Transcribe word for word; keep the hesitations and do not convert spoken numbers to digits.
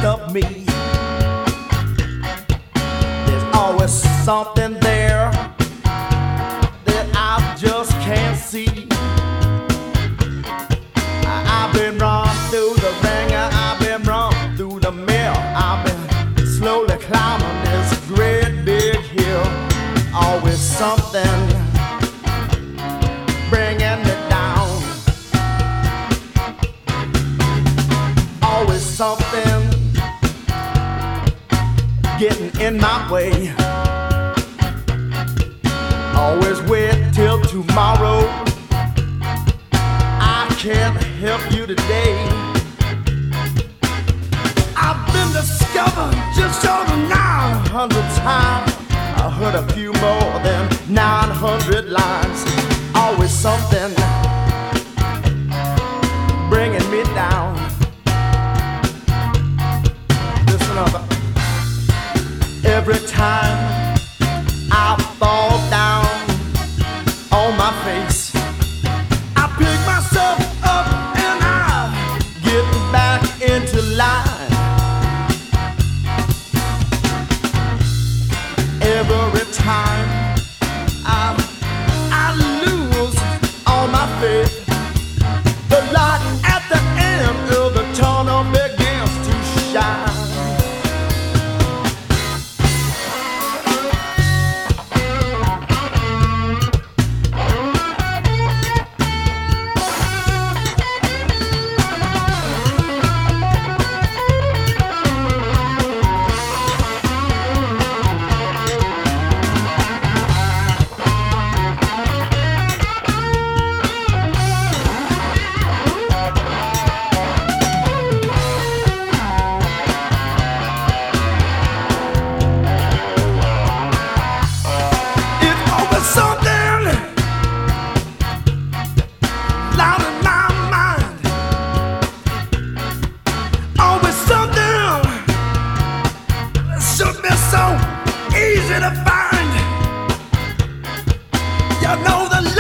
of me. There's always something there that I just can't see. I- I've been run through the ringer, I've been run through the mill, I've been slowly climbing this great big hill. Always something bringing me down. Always something getting in my way. Always wait till tomorrow. I can't help you today. I've been discovered just short of nine hundred times. I heard a few more than nine hundred lines. Always something bringing me down. Listen up. Every time I fall down on my face, I pick myself up and I get back into line. Every time I, I lose all my faith, the light at the end of the tunnel begins to shine. Easy to find. You know the